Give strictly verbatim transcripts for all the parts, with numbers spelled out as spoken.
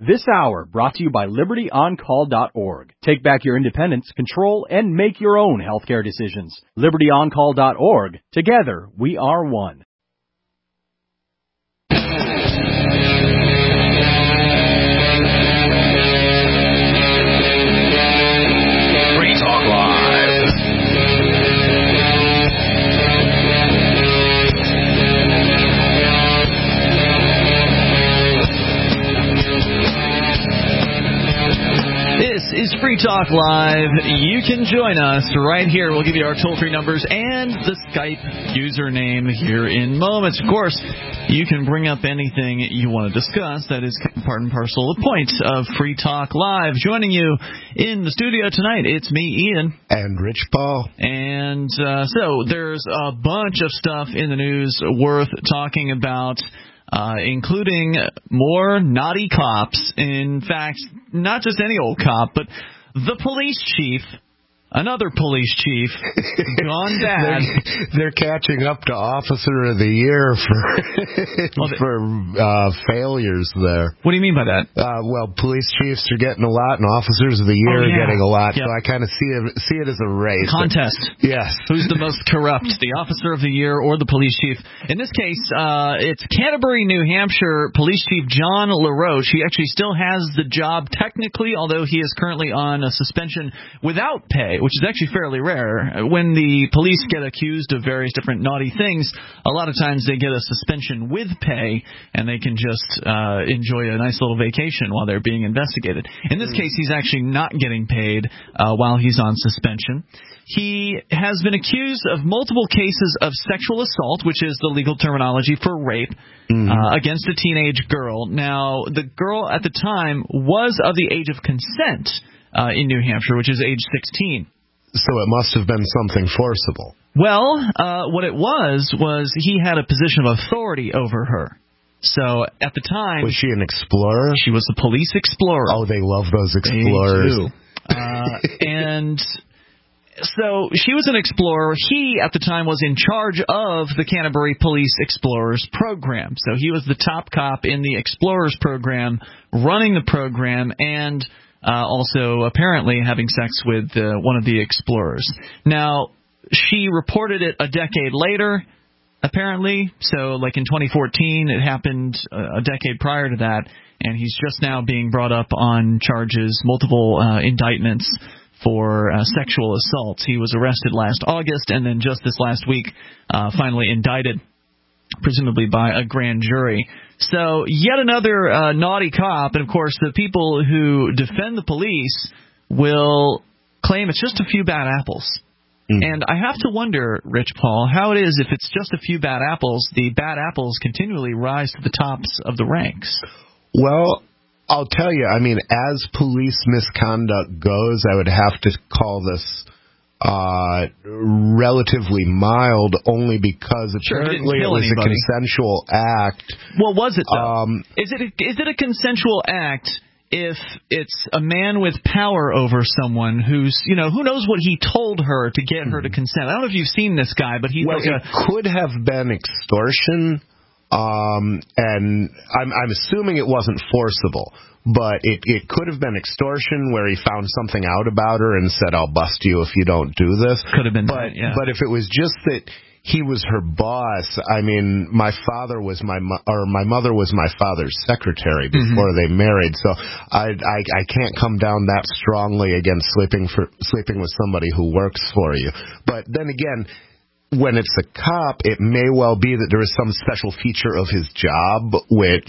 This hour brought to you by Liberty On Call dot org. Take back your independence, control, and make your own healthcare decisions. Liberty On Call dot org. Together, we are one. Free Talk Live. This is Free Talk Live. You can join us right here. We'll give you our toll-free numbers and the Skype username here in moments. Of course, you can bring up anything you want to discuss. That is part and parcel of the point of Free Talk Live. Joining you in the studio tonight, it's me, Ian. And Rich Paul. And uh, so there's a bunch of stuff in the news worth talking about. Uh, including more naughty cops. In fact, not just any old cop, but the police chief, another police chief, gone bad. They're, they're catching up to Officer of the Year for well, they, for uh, failures there. What do you mean by that? Uh, well, police chiefs are getting a lot, and Officers of the Year oh, yeah. are getting a lot. Yep. So I kind of see it see it as a race. Contest. Yes. Who's the most corrupt, the Officer of the Year or the police chief? In this case, uh, it's Canterbury, New Hampshire Police Chief John LaRoche. He actually still has the job technically, although he is currently on a suspension without pay, which is actually fairly rare. When the police get accused of various different naughty things, a lot of times they get a suspension with pay, and they can just uh, enjoy a nice little vacation while they're being investigated. In this case, he's actually not getting paid uh, while he's on suspension. He has been accused of multiple cases of sexual assault, which is the legal terminology for rape, mm-hmm. uh, against a teenage girl. Now, the girl at the time was of the age of consent uh, in New Hampshire, which is age sixteen. So it must have been something forcible. Well, uh, what it was, was he had a position of authority over her. So at the time... Was she an explorer? She was the police explorer. Oh, they love those explorers. They do. Uh, and... So she was an explorer. He, at the time, was in charge of the Canterbury Police Explorers program. So he was the top cop in the Explorers program, running the program, and uh, also apparently having sex with uh, one of the explorers. Now, she reported it a decade later, apparently. So, like in twenty fourteen, it happened a decade prior to that, and he's just now being brought up on charges, multiple uh, indictments, for uh, sexual assault. He was arrested last August and then just this last week uh, finally indicted, presumably by a grand jury. So yet another uh, naughty cop, and of course the people who defend the police will claim it's just a few bad apples. Mm. And I have to wonder, Rich Paul, how it is if it's just a few bad apples, the bad apples continually rise to the tops of the ranks. Well, I'll tell you, I mean, as police misconduct goes, I would have to call this uh, relatively mild, only because apparently sure, it, it was anybody. a consensual act. Well, was it, though? Um, is it a, is it a consensual act if it's a man with power over someone who's, you know, who knows what he told her to get her to consent? I don't know if you've seen this guy, but he's well, like it a... could have been extortion. Um, and I'm, I'm assuming it wasn't forcible, but it, it could have been extortion where he found something out about her and said, I'll bust you if you don't do this. Could have been but, that, yeah. But if it was just that he was her boss, I mean, my father was my, mo- or my mother was my father's secretary before mm-hmm. they married, so I, I, I can't come down that strongly against sleeping for, sleeping with somebody who works for you. But then again, when it's a cop, it may well be that there is some special feature of his job which,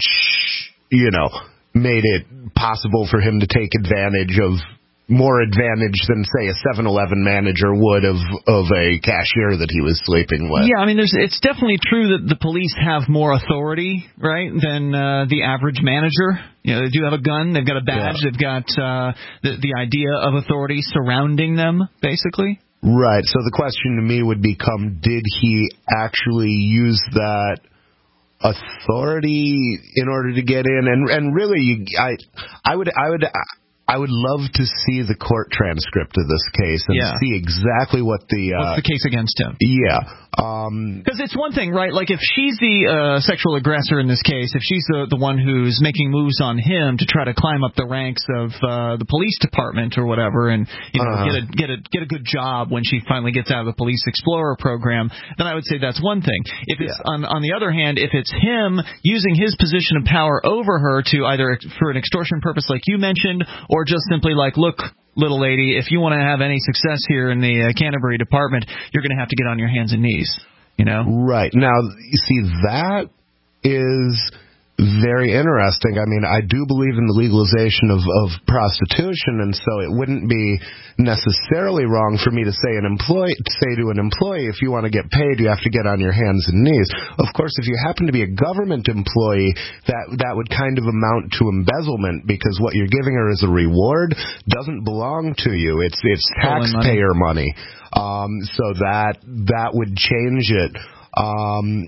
you know, made it possible for him to take advantage of more advantage than, say, a seven eleven manager would of of a cashier that he was sleeping with. Yeah, I mean, there's, it's definitely true that the police have more authority, right, than uh, the average manager. You know, they do have a gun, they've got a badge, yeah. they've got uh, the, the idea of authority surrounding them, basically. Right. So the question to me would become, did he actually use that authority in order to get in? And and really, you, I I would I would I would love to see the court transcript of this case and yeah. see exactly what the... Uh, What's the case against him? Yeah. Because um, it's one thing, right? Like if she's the uh, sexual aggressor in this case, if she's the, the one who's making moves on him to try to climb up the ranks of uh, the police department or whatever and you know, uh, get, a, get, a, get a good job when she finally gets out of the Police Explorer program, then I would say that's one thing. If it's yeah. on, on the other hand, if it's him using his position of power over her to either for an extortion purpose like you mentioned, or just simply like, look, little lady, if you want to have any success here in the uh, Canterbury department, you're going to have to get on your hands and knees, you know? Right. Now, you see, that is very interesting. I mean, I do believe in the legalization of, of prostitution, and so it wouldn't be necessarily wrong for me to say an employee, say to an employee, if you want to get paid, you have to get on your hands and knees. Of course, if you happen to be a government employee, that that would kind of amount to embezzlement, because what you're giving her as a reward doesn't belong to you. It's it's taxpayer money. money. Um, so that that would change it. Um,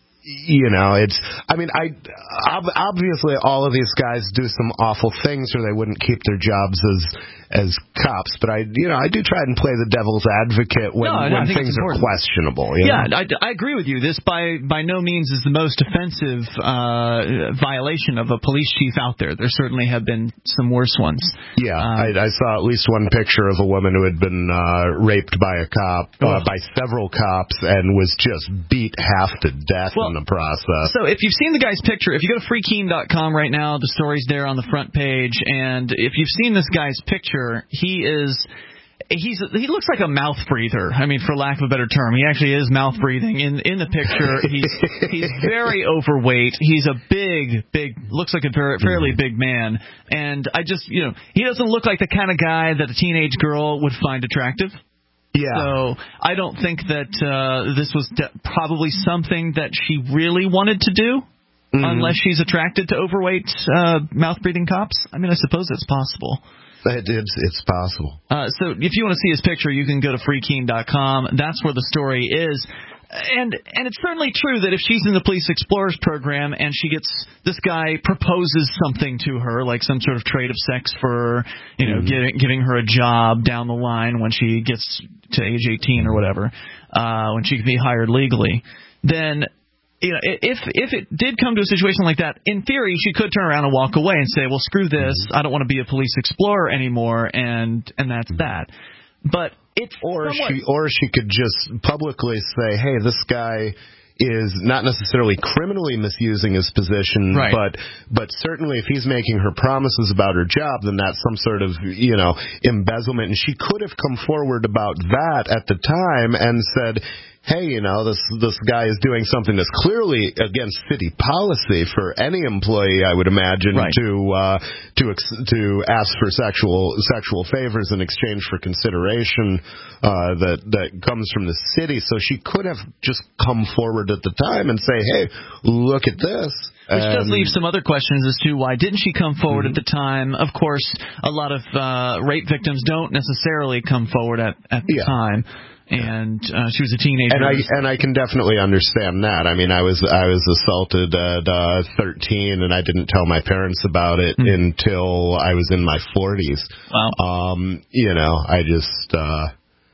You know, it's, I mean, I, obviously all of these guys do some awful things or they wouldn't keep their jobs as, as cops, but I, you know, I do try and play the devil's advocate when, no, when things are questionable. You yeah, know? I, I agree with you. This by, by no means is the most offensive, uh, violation of a police chief out there. There certainly have been some worse ones. Yeah, um, I, I saw at least one picture of a woman who had been, uh, raped by a cop, uh, by several cops and was just beat half to death. Well, the process. So if you've seen the guy's picture, if you go to free keen dot com right now, the story's there on the front page, and if you've seen this guy's picture, he is he's he looks like a mouth breather. I mean, for lack of a better term, he actually is mouth breathing in in the picture. He's he's very overweight. He's a big big looks like a very, fairly big man, and I just, you know, he doesn't look like the kind of guy that a teenage girl would find attractive. Yeah. So I don't think that uh, this was de- probably something that she really wanted to do, mm-hmm. unless she's attracted to overweight, uh, mouth-breathing cops. I mean, I suppose it's possible. It, it's, it's possible. Uh, so if you want to see his picture, you can go to free keen dot com. That's where the story is. And and it's certainly true that if she's in the Police Explorers program and she gets, this guy proposes something to her, like some sort of trade of sex for, you know, mm-hmm. giving, giving her a job down the line when she gets to age eighteen or whatever, uh, when she can be hired legally, then, you know, if if it did come to a situation like that, in theory, she could turn around and walk away and say, well, screw this, I don't want to be a police explorer anymore, and and that's that. But it's or somewhat... she or she could just publicly say, hey, this guy is not necessarily criminally misusing his position, right. but but certainly if he's making her promises about her job, then that's some sort of, you know, embezzlement. And she could have come forward about that at the time and said, hey, you know, this this guy is doing something that's clearly against city policy for any employee, I would imagine, right. to uh, to ex- to ask for sexual sexual favors in exchange for consideration uh, that that comes from the city. So she could have just come forward at the time and say, hey, look at this. Which um, does leave some other questions as to why didn't she come forward mm-hmm. at the time. Of course, a lot of uh, rape victims don't necessarily come forward at, at the yeah. time. And uh, she was a teenager, and I and I can definitely understand that. I mean, I was I was assaulted at uh, thirteen, and I didn't tell my parents about it mm. until I was in my forties. Wow. Um, you know, I just uh,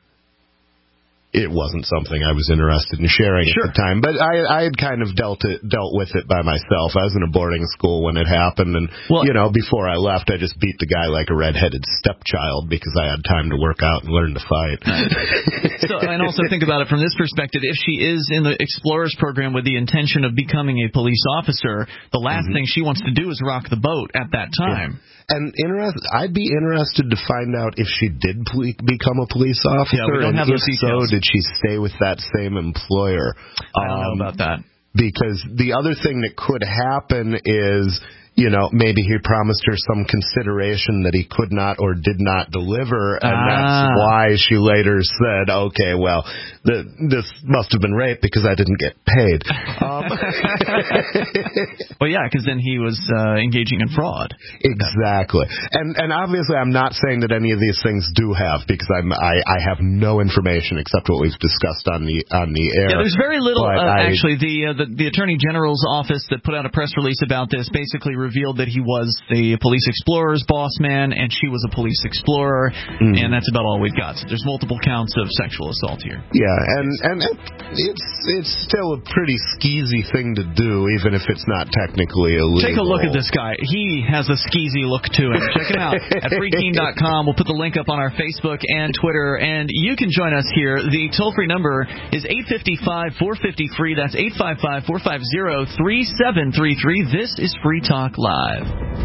it wasn't something I was interested in sharing sure. at the time. But I I had kind of dealt it dealt with it by myself. I was in a boarding school when it happened, and well, you know, before I left, I just beat the guy like a redheaded stepchild because I had time to work out and learn to fight. So, and also think about it from this perspective. If she is in the Explorers program with the intention of becoming a police officer, the last mm-hmm. thing she wants to do is rock the boat at that time. Yeah. And interest, I'd be interested to find out if she did ple- become a police officer. Yeah, we don't and have if those details. So, did she stay with that same employer? I don't um, know about that. Because the other thing that could happen is, you know, maybe he promised her some consideration that he could not or did not deliver, and ah. that's why she later said, okay, well, the, this must have been rape because I didn't get paid. Um, well, yeah, because then he was uh, engaging in fraud. Exactly. And and obviously I'm not saying that any of these things do have, because I'm, I, I have no information except what we've discussed on the on the air. Yeah, there's very little, uh, I, actually. The, uh, the, the Attorney General's office that put out a press release about this basically revealed revealed that he was the Police Explorer's boss man, and she was a police explorer, mm. and that's about all we've got. So there's multiple counts of sexual assault here. Yeah, and, and it's it's still a pretty skeezy thing to do, even if it's not technically illegal. Take a look at this guy. He has a skeezy look to him. Check him out at free keene dot com. We'll put the link up on our Facebook and Twitter, and you can join us here. The toll-free number is eight five five, four five zero, free. That's eight five five, four five zero, three seven three three. This is Free Talk Live.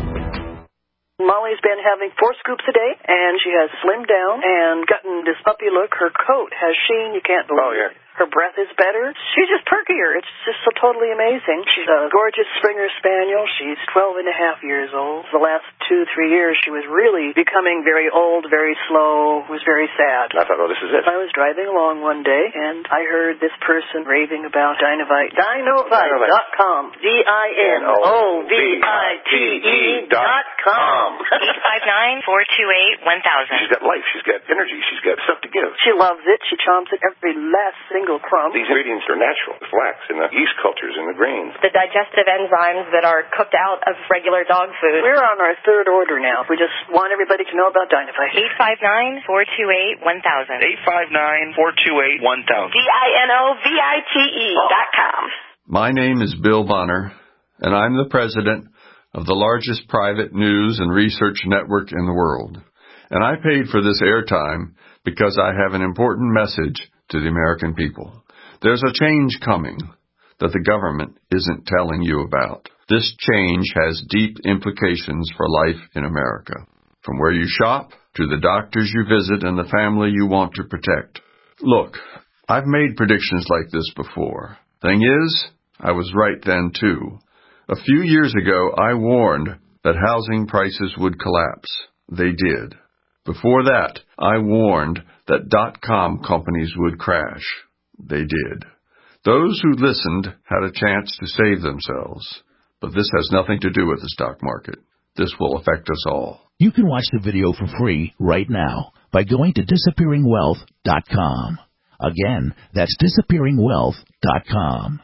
Molly's been having four scoops a day, and she has slimmed down and gotten this puppy look. Her coat has sheen. You can't believe oh, yeah. it. Her breath is better. She's just perkier. It's just so totally amazing. She's a gorgeous Springer Spaniel. She's twelve and a half years old. The last two, three years, she was really becoming very old, very slow, was very sad. I thought, oh, this is it. I was driving along one day, and I heard this person raving about Dinovite. Dinovite dot com. D I N O V I T E dot com. eight five nine, four two eight, one thousand. She's got life. She's got energy. She's got stuff to give. She loves it. She chomps it every last single crumb. These ingredients are natural. The flax and the yeast cultures and the grains. The digestive enzymes that are cooked out of regular dog food. We're on our third order now. We just want everybody to know about Dinovite. eight five nine, four two eight, one thousand. eight five nine, four two eight, one thousand. D I N O V I T E dot com. My name is Bill Bonner, and I'm the president of the largest private news and research network in the world. And I paid for this airtime because I have an important message to the American people. There's a change coming that the government isn't telling you about. This change has deep implications for life in America, from where you shop to the doctors you visit and the family you want to protect. Look, I've made predictions like this before. Thing is, I was right then too. A few years ago, I warned that housing prices would collapse. They did. Before that, I warned that dot-com companies would crash. They did. Those who listened had a chance to save themselves. But this has nothing to do with the stock market. This will affect us all. You can watch the video for free right now by going to disappearing wealth dot com. Again, that's disappearing wealth dot com.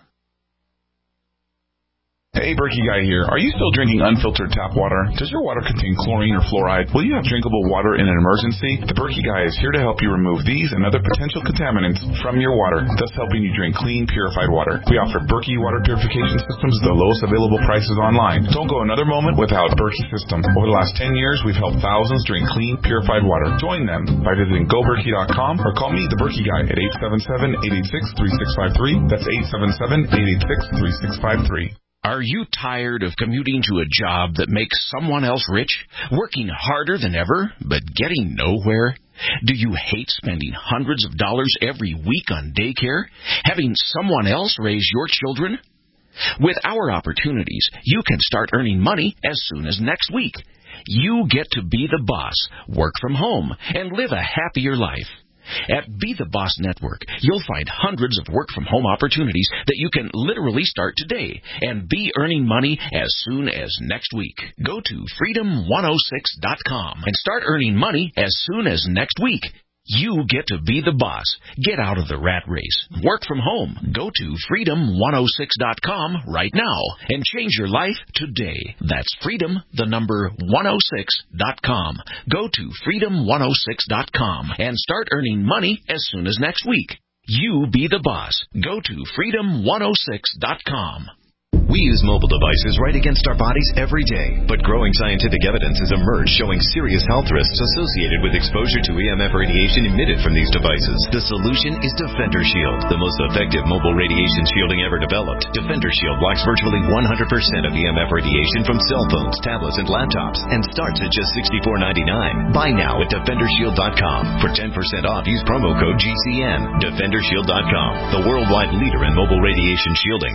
Hey, Berkey Guy here. Are you still drinking unfiltered tap water? Does your water contain chlorine or fluoride? Will you have drinkable water in an emergency? The Berkey Guy is here to help you remove these and other potential contaminants from your water, thus helping you drink clean, purified water. We offer Berkey water purification systems at the lowest available prices online. Don't go another moment without Berkey system. Over the last ten years, we've helped thousands drink clean, purified water. Join them by visiting go berkey dot com or call me, the Berkey Guy, at eight seven seven, eight eight six, three six five three. That's eight seven seven, eight eight six, three six five three. Are you tired of commuting to a job that makes someone else rich, working harder than ever, but getting nowhere? Do you hate spending hundreds of dollars every week on daycare, having someone else raise your children? With our opportunities, you can start earning money as soon as next week. You get to be the boss, work from home, and live a happier life. At Be the Boss Network, you'll find hundreds of work-from-home opportunities that you can literally start today and be earning money as soon as next week. Go to freedom one oh six dot com and start earning money as soon as next week. You get to be the boss. Get out of the rat race. Work from home. Go to freedom one oh six dot com right now and change your life today. That's freedom, the number one oh six dot com. Go to freedom one oh six dot com and start earning money as soon as next week. You be the boss. Go to freedom one oh six dot com. We use mobile devices right against our bodies every day, but growing scientific evidence has emerged showing serious health risks associated with exposure to E M F radiation emitted from these devices. The solution is Defender Shield, the most effective mobile radiation shielding ever developed. Defender Shield blocks virtually one hundred percent of E M F radiation from cell phones, tablets, and laptops, and starts at just sixty-four ninety-nine. Buy now at defender shield dot com. For ten percent off, use promo code G C N. defender shield dot com, the worldwide leader in mobile radiation shielding.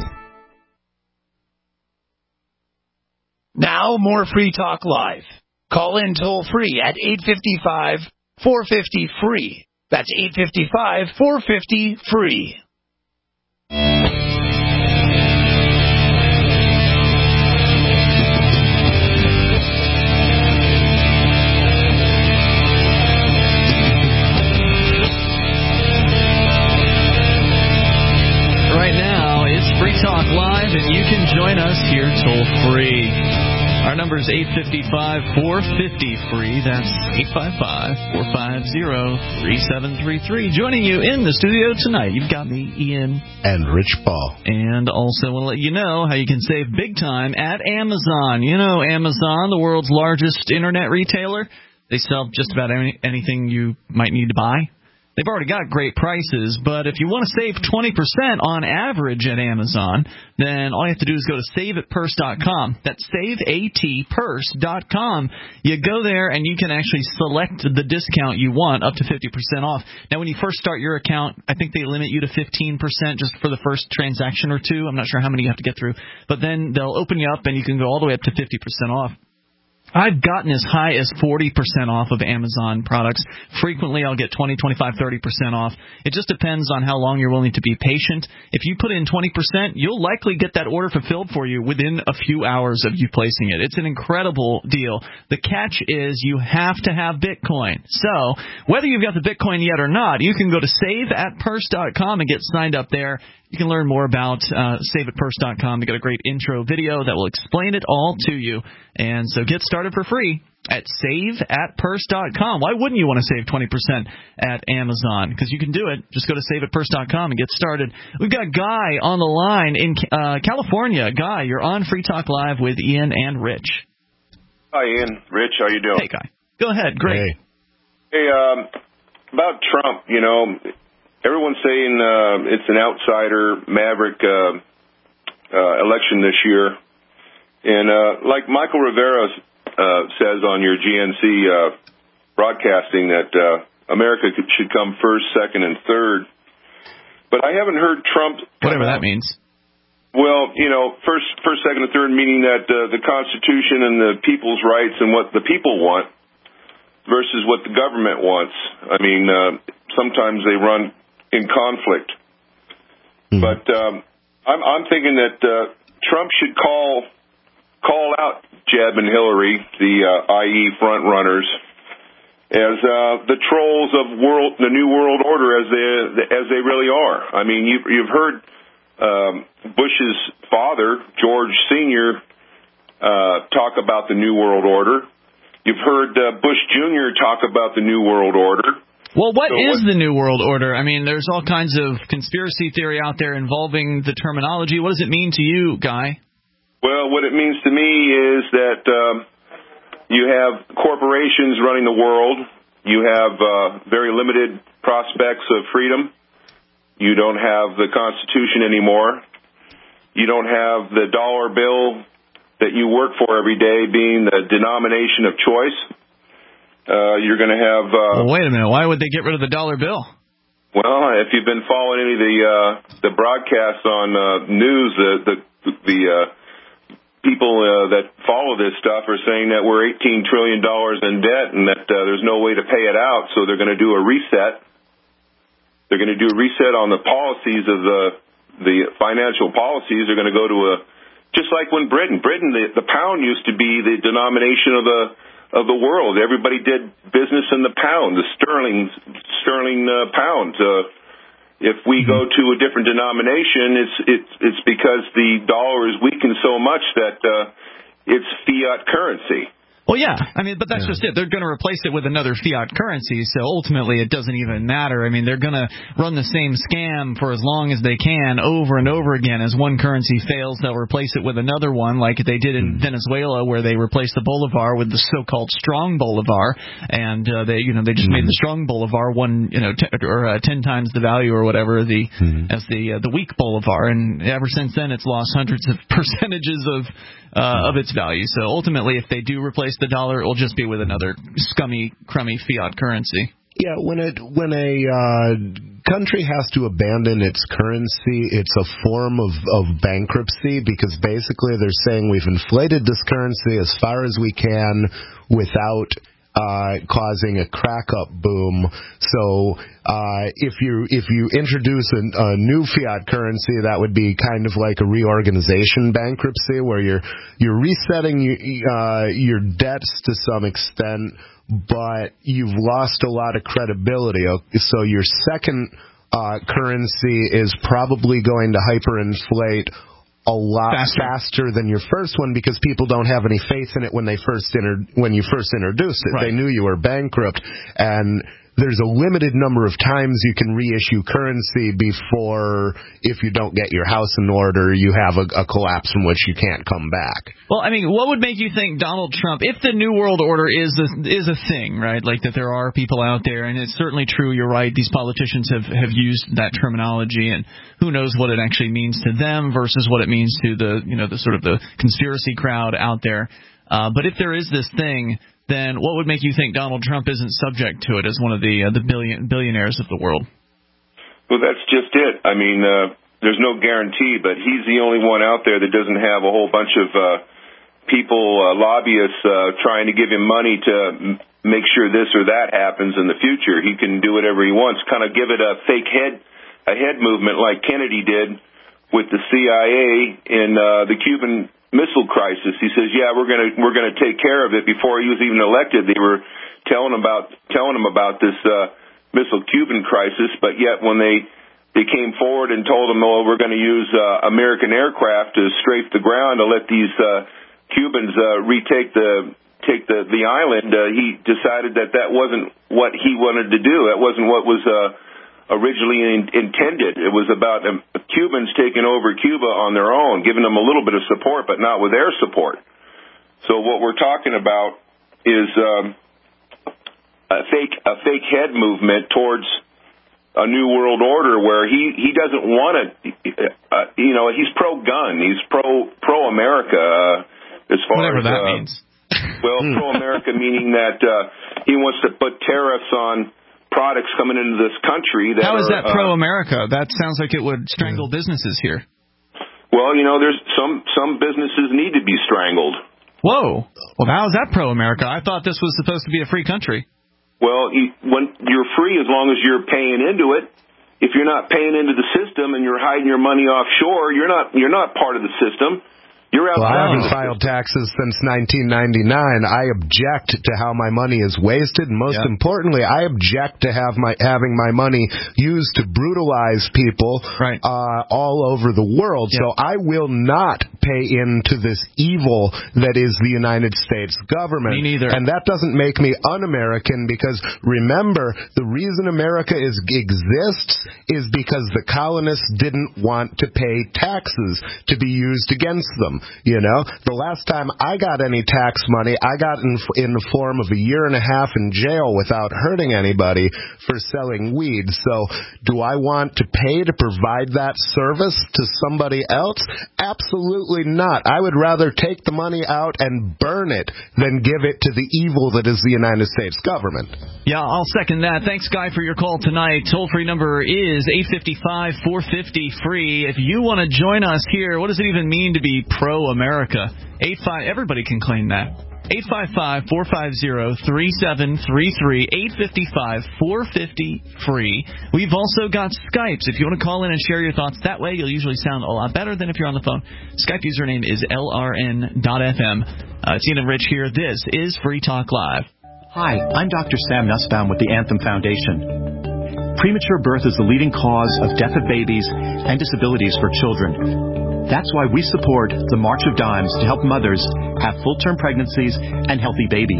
Now, more Free Talk Live. Call in toll-free at eight five five, four five zero, free. That's eight five five, four five zero, free. Right now, it's Free Talk Live, and you can join us here toll-free. number is eight five five, four five zero, free. That's eight five five, four five zero, three seven three three. Joining you in the studio tonight, you've got me, Ian. And Rich Paul. And also want to let you know how you can save big time at Amazon. You know Amazon, the world's largest internet retailer. They sell just about any, anything you might need to buy. They've already got great prices, but if you want to save twenty percent on average at Amazon, then all you have to do is go to save at purse dot com. That's save at purse dot com. You go there and you can actually select the discount you want, up to fifty percent off. Now, when you first start your account, I think they limit you to fifteen percent just for the first transaction or two. I'm not sure how many you have to get through. But then they'll open you up and you can go all the way up to fifty percent off. I've gotten as high as forty percent off of Amazon products. Frequently, I'll get twenty, twenty-five, thirty percent off. It just depends on how long you're willing to be patient. If you put in twenty percent, you'll likely get that order fulfilled for you within a few hours of you placing it. It's an incredible deal. The catch is you have to have Bitcoin. So whether you've got the Bitcoin yet or not, you can go to save at purse dot com and get signed up there. You can learn more about uh, save at purse dot com. They've got a great intro video that will explain it all to you. And so get started for free at save at purse dot com. Why wouldn't you want to save twenty percent at Amazon? Because you can do it. Just go to save at purse dot com and get started. We've got Guy on the line in uh, California. Guy, you're on Free Talk Live with Ian and Rich. Hi, Ian. Rich, how you doing? Hey, Guy. Go ahead. Great. Hey, hey um, about Trump, you know, everyone's saying uh, it's an outsider, maverick uh, uh, election this year. And uh, like Michael Rivera uh, says on your G N C uh, broadcasting that uh, America could, should come first, second, and third. But I haven't heard Trump... Whatever that means. Well, you know, first, first, second, and third, meaning that uh, the Constitution and the people's rights and what the people want versus what the government wants. I mean, uh, sometimes they run in conflict. Mm-hmm. But um, I'm, I'm thinking that uh, Trump should call call out Jeb and Hillary, the uh, I E front runners, as uh, the trolls of world, the New World Order, as they as they really are. I mean, you've, you've heard um, Bush's father, George Senior, uh, talk about the New World Order. You've heard uh, Bush Junior talk about the New World Order. Well, what so is what, the New World Order? I mean, there's all kinds of conspiracy theory out there involving the terminology. What does it mean to you, Guy? Well, what it means to me is that um, you have corporations running the world. You have uh, very limited prospects of freedom. You don't have the Constitution anymore. You don't have the dollar bill that you work for every day being the denomination of choice. Uh, you're going to have... Uh, well, wait a minute. Why would they get rid of the dollar bill? Well, if you've been following any of the uh, the broadcasts on uh, news, the the, the uh, people uh, that follow this stuff are saying that we're eighteen trillion dollars in debt and that uh, there's no way to pay it out, so they're going to do a reset. They're going to do a reset on the policies of the the financial policies. They're going to go to a... Just like when Britain, Britain, the, the pound used to be the denomination of the of the world. Everybody did business in the pound, the sterling sterling uh, pound. Uh, if we go to a different denomination, it's it's it's because the dollar is weakened so much that uh, it's fiat currency. Well, yeah. I mean, but that's yeah. just it. They're going to replace it with another fiat currency, so ultimately it doesn't even matter. I mean, they're going to run the same scam for as long as they can over and over again. As one currency fails, they'll replace it with another one, like they did in mm. Venezuela, where they replaced the bolivar with the so-called strong bolivar, and uh, they, you know, they just mm. made the strong bolivar one, you know, t- or uh, ten times the value or whatever the mm. as the uh, the weak bolivar, and ever since then it's lost hundreds of percentages of uh, of its value. So ultimately, if they do replace the dollar, it will just be with another scummy, crummy fiat currency. Yeah, when it when a uh, country has to abandon its currency, it's a form of, of bankruptcy, because basically they're saying we've inflated this currency as far as we can without Uh, causing a crack-up boom. So uh, if you if you introduce a, a new fiat currency, that would be kind of like a reorganization bankruptcy, where you're you're resetting uh, your debts to some extent, but you've lost a lot of credibility. So your second uh, currency is probably going to hyperinflate a lot faster. faster than your first one because people don't have any faith in it when they first inter- when you first introduced it. Right. They knew you were bankrupt, and there's a limited number of times you can reissue currency before, if you don't get your house in order, you have a, a collapse from which you can't come back. Well, I mean, what would make you think Donald Trump, if the New World Order is a, is a thing, right, like that there are people out there, and it's certainly true, you're right, these politicians have, have used that terminology, and who knows what it actually means to them versus what it means to the, you know, the sort of the conspiracy crowd out there. Uh, but if there is this thing, then what would make you think Donald Trump isn't subject to it as one of the uh, the billion billionaires of the world? Well, that's just it. I mean, uh, there's no guarantee, but he's the only one out there that doesn't have a whole bunch of uh, people, uh, lobbyists, uh, trying to give him money to m- make sure this or that happens in the future. He can do whatever he wants, kind of give it a fake head, a head movement like Kennedy did with the C I A in uh, the Cuban Missile Crisis. He says, "Yeah, we're gonna we're gonna take care of it." Before he was even elected, they were telling about telling him about this uh, missile Cuban crisis. But yet, when they they came forward and told him, "Oh, we're going to use uh, American aircraft to strafe the ground to let these uh, Cubans uh, retake the take the the island," uh, he decided that that wasn't what he wanted to do. That wasn't what was uh, originally in, intended. It was about um, Cubans taking over Cuba on their own, giving them a little bit of support, but not with their support. So what we're talking about is um, a fake a fake head movement towards a new world order where he, he doesn't want to, uh, you know, he's pro-gun, he's pro pro America uh, as far Whatever as that uh, means. Well, pro America meaning that uh, he wants to put tariffs on products coming into this country. That How is are, that pro-America? Uh, that sounds like it would strangle businesses here. Well, you know, there's some some businesses need to be strangled. Whoa. Well, how is that pro-America? I thought this was supposed to be a free country. Well, you, when you're free as long as you're paying into it. If you're not paying into the system and you're hiding your money offshore, you're not you're not part of the system. You're well, I haven't filed taxes since nineteen ninety-nine. I object to how my money is wasted, and most yep. importantly, I object to have my having my money used to brutalize people right. uh, all over the world. Yep. So I will not pay into this evil that is the United States government. Me neither. And that doesn't make me un-American, because remember, the reason America is exists is because the colonists didn't want to pay taxes to be used against them. You know, the last time I got any tax money, I got in, in the form of a year and a half in jail without hurting anybody for selling weed. So do I want to pay to provide that service to somebody else? Absolutely not. I would rather take the money out and burn it than give it to the evil that is the United States government. Yeah, I'll second that. Thanks, Guy, for your call tonight. Toll-free number is eight five five, four five zero, free. If you want to join us here, what does it even mean to be pro-America? eight five everybody can claim that. eight five five, four five zero, three seven three three, eight five five, four five zero, free. We've also got Skypes. If you want to call in and share your thoughts that way, you'll usually sound a lot better than if you're on the phone. Skype username is L R N dot F M. Uh, it's Ian and Rich here. This is Free Talk Live. Hi, I'm Doctor Sam Nussbaum with the Anthem Foundation. Premature birth is the leading cause of death of babies and disabilities for children. That's why we support the March of Dimes to help mothers have full-term pregnancies and healthy babies.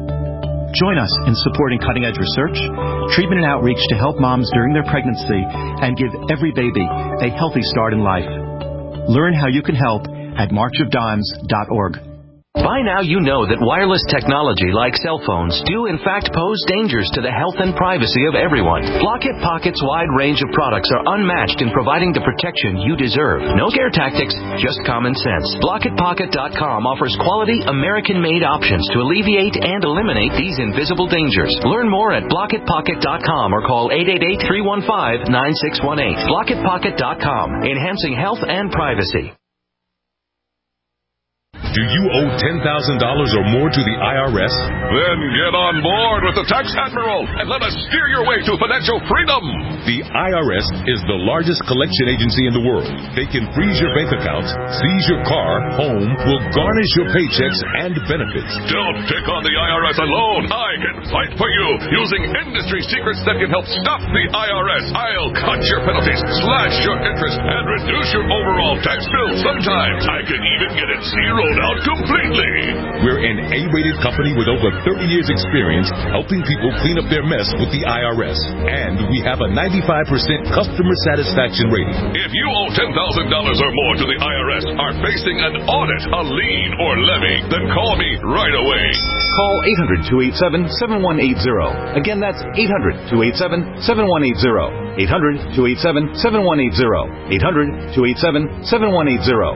Join us in supporting cutting-edge research, treatment and outreach to help moms during their pregnancy and give every baby a healthy start in life. Learn how you can help at march of dimes dot org. By now you know that wireless technology like cell phones do in fact pose dangers to the health and privacy of everyone. Blockit Pocket's wide range of products are unmatched in providing the protection you deserve. No scare tactics, just common sense. Blockit Pocket dot com offers quality American-made options to alleviate and eliminate these invisible dangers. Learn more at Blockit Pocket dot com or call eight eight eight, three one five, nine six one eight. Blockit Pocket dot com, enhancing health and privacy. Do you owe ten thousand dollars or more to the I R S? Then get on board with the Tax Admiral and let us steer your way to financial freedom. The I R S is the largest collection agency in the world. They can freeze your bank accounts, seize your car, home, will garnish your paychecks and benefits. Don't pick on the I R S alone. I can fight for you using industry secrets that can help stop the I R S. I'll cut your penalties, slash your interest, and reduce your overall tax bill. Sometimes I can even get it zeroed out completely. We're an A-rated company with over thirty years experience helping people clean up their mess with the I R S. And we have a ninety-five percent customer satisfaction rating. If you owe ten thousand dollars or more to the I R S, are facing an audit, a lien, or levy, then call me right away. Call eight hundred, two eight seven, seven one eight zero. Again, that's eight hundred, two eight seven, seven one eight zero. eight hundred, two eight seven, seven one eight zero. eight hundred, two eight seven, seven one eight zero.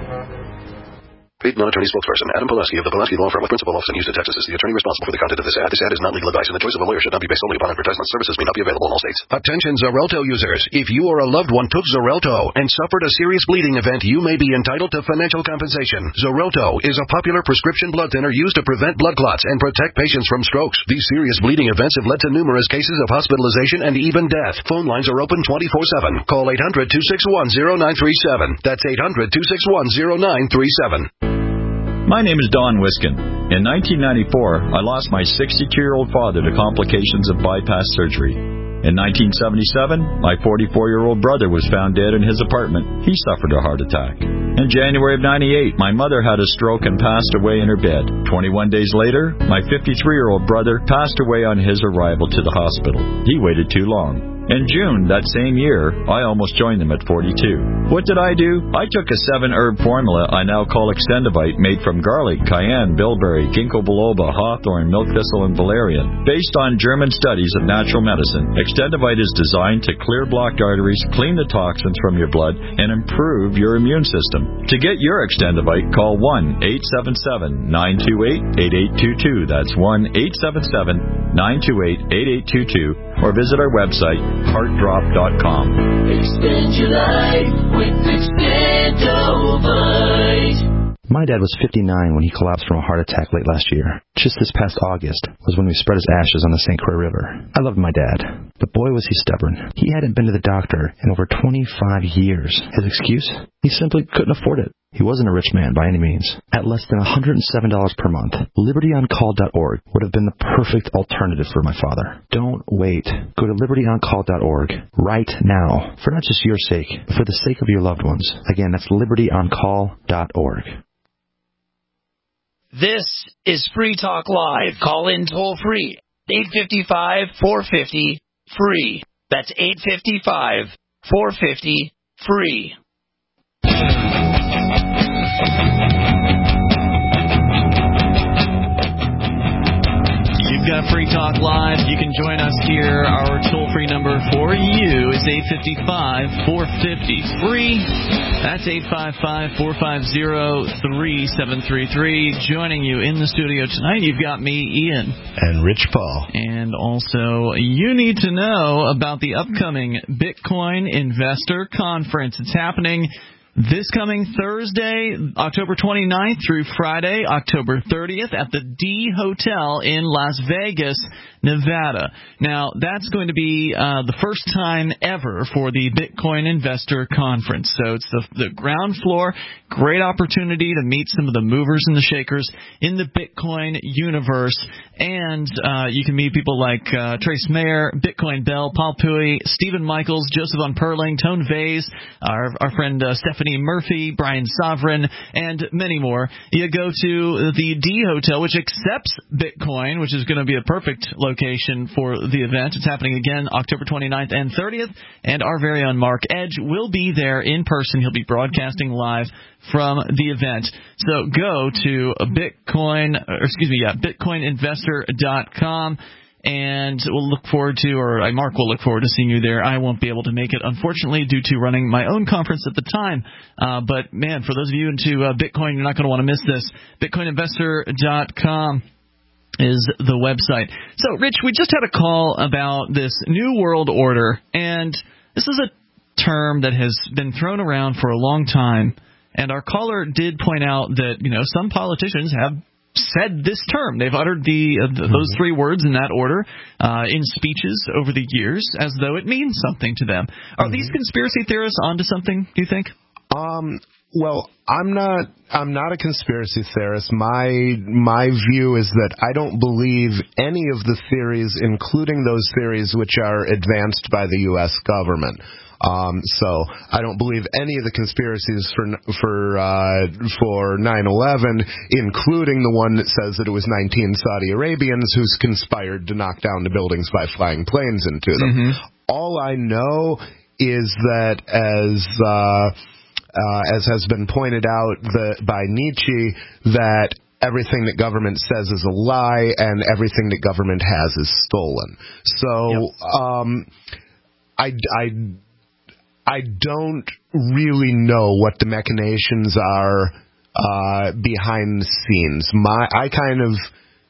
Paid non-attorney spokesperson Adam Pulaski of the Pulaski Law Firm with principal office in Houston, Texas is the attorney responsible for the content of this ad. This ad is not legal advice, and the choice of a lawyer should not be based solely upon advertisement. Services may not be available in all states. Attention Xarelto users. If you or a loved one took Xarelto and suffered a serious bleeding event, you may be entitled to financial compensation. Xarelto is a popular prescription blood thinner used to prevent blood clots and protect patients from strokes. These serious bleeding events have led to numerous cases of hospitalization and even death. Phone lines are open twenty-four seven. Call eight hundred, two six one, zero nine three seven. That's eight hundred, two six one, zero nine three seven. My name is Don Wiskin. In nineteen ninety-four, I lost my sixty-two-year-old father to complications of bypass surgery. In nineteen seventy-seven, my forty-four-year-old brother was found dead in his apartment. He suffered a heart attack. In January of ninety-eight, my mother had a stroke and passed away in her bed. twenty-one days later, my fifty-three-year-old brother passed away on his arrival to the hospital. He waited too long. In June that same year, I almost joined them at forty-two. What did I do? I took a seven-herb formula I now call Extendivite, made from garlic, cayenne, bilberry, ginkgo biloba, hawthorn, milk thistle, and valerian. Based on German studies of natural medicine, Extendivite is designed to clear blocked arteries, clean the toxins from your blood, and improve your immune system. To get your Extendivite, call one eight seven seven, nine two eight, eight eight two two. That's one eight seven seven, nine two eight, eight eight two two. Or visit our website, heart drop dot com. Extend your life with Extendovite. My dad was fifty-nine when he collapsed from a heart attack late last year. Just this past August was when we spread his ashes on the Saint Croix River. I loved my dad, but boy was he stubborn. He hadn't been to the doctor in over twenty-five years. His excuse? He simply couldn't afford it. He wasn't a rich man by any means. At less than one hundred seven dollars per month, liberty on call dot org would have been the perfect alternative for my father. Don't wait. Go to liberty on call dot org right now, for not just your sake, but for the sake of your loved ones. Again, that's liberty on call dot org. This is Free Talk Live. Call in toll free. eight five five, four five zero, free. That's eight five five, four five zero, free. You've got Free Talk Live. You can join us here. Our toll-free number for you is eight five five, four five zero, free. That's eight five five, four five zero, three seven three three. Joining you in the studio tonight, you've got me, Ian. And Rich Paul. And also, you need to know about the upcoming Bitcoin Investor Conference. It's happening this coming Thursday, October twenty-ninth through Friday, October thirtieth at the D Hotel in Las Vegas, Nevada. Now, that's going to be uh, the first time ever for the Bitcoin Investor Conference. So it's the, the ground floor. Great opportunity to meet some of the movers and the shakers in the Bitcoin universe. And uh, you can meet people like uh, Trace Mayer, Bitcoin Bell, Paul Pui, Stephen Michaels, Joseph Von Perling, Tone Vase, our, our friend uh, Stephanie Murphy, Brian Sovereign, and many more. You go to the D Hotel, which accepts Bitcoin, which is going to be a perfect location for the event. It's happening again October twenty-ninth and thirtieth, and our very own Mark Edge will be there in person. He'll be broadcasting live from the event. So go to Bitcoin, or excuse me, yeah, bitcoin investor dot com. And we'll look forward to, or Mark will look forward to seeing you there. I won't be able to make it, unfortunately, due to running my own conference at the time. Uh, but, man, for those of you into uh, Bitcoin, you're not going to want to miss this. bitcoin investor dot com is the website. So, Rich, we just had a call about this New World Order, and this is a term that has been thrown around for a long time. And our caller did point out that, you know, some politicians have said this term. They've uttered the, uh, the those three words in that order uh, in speeches over the years as though it means something to them. Are mm-hmm. these conspiracy theorists onto something, do you think? Um, well, I'm not I'm not a conspiracy theorist. My my view is that I don't believe any of the theories, including those theories which are advanced by the U S government. Um, so I don't believe any of the conspiracies for for uh, for nine eleven, including the one that says that it was nineteen Saudi Arabians who conspired to knock down the buildings by flying planes into them. Mm-hmm. All I know is that, as uh, uh, as has been pointed out the, by Nietzsche, that everything that government says is a lie and everything that government has is stolen. So yep. um, I. I I don't really know what the machinations are uh, behind the scenes. My, I kind of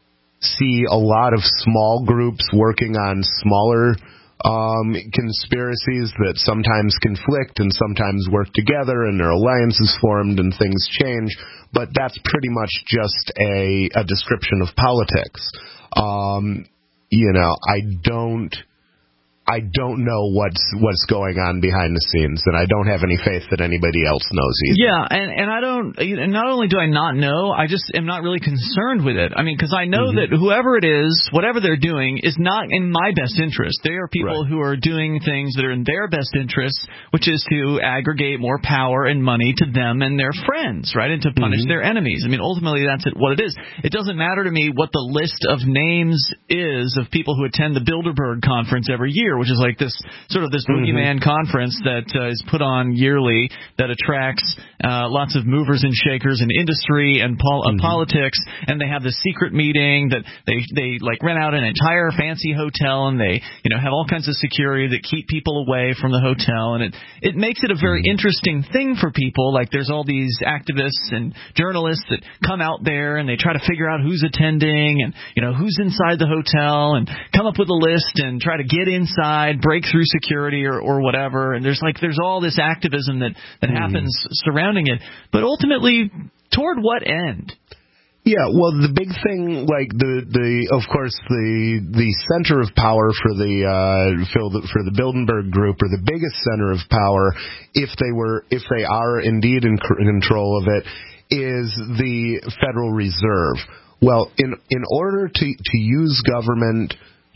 see a lot of small groups working on smaller um, conspiracies that sometimes conflict and sometimes work together, and there are alliances formed and things change. But that's pretty much just a, a description of politics. Um, you know, I don't... I don't know what's what's going on behind the scenes, and I don't have any faith that anybody else knows either. Yeah, and, and I don't. And not only do I not know, I just am not really concerned with it. I mean, because I know mm-hmm. that whoever it is, whatever they're doing, is not in my best interest. They are people right. who are doing things that are in their best interest, which is to aggregate more power and money to them and their friends, right, and to punish mm-hmm. their enemies. I mean, ultimately, that's what it is. It doesn't matter to me what the list of names is of people who attend the Bilderberg conference every year, which is like this sort of this boogeyman mm-hmm. conference that uh, is put on yearly that attracts uh, lots of movers and shakers in industry and pol- mm-hmm. uh, politics, and they have this secret meeting that they they like rent out an entire fancy hotel, and they you know have all kinds of security that keep people away from the hotel, and it it makes it a very mm-hmm. interesting thing for people. Like there's all these activists and journalists that come out there and they try to figure out who's attending and you know who's inside the hotel and come up with a list and try to get inside, break through security or, or whatever. And there's like there's all this activism that, that mm. happens surrounding it. But ultimately, toward what end? Yeah, well, the big thing, like the, the of course the the center of power for the uh, for the for the Bilderberg group, or the biggest center of power, if they were if they are indeed in control of it, is the Federal Reserve. Well, in in order to to use government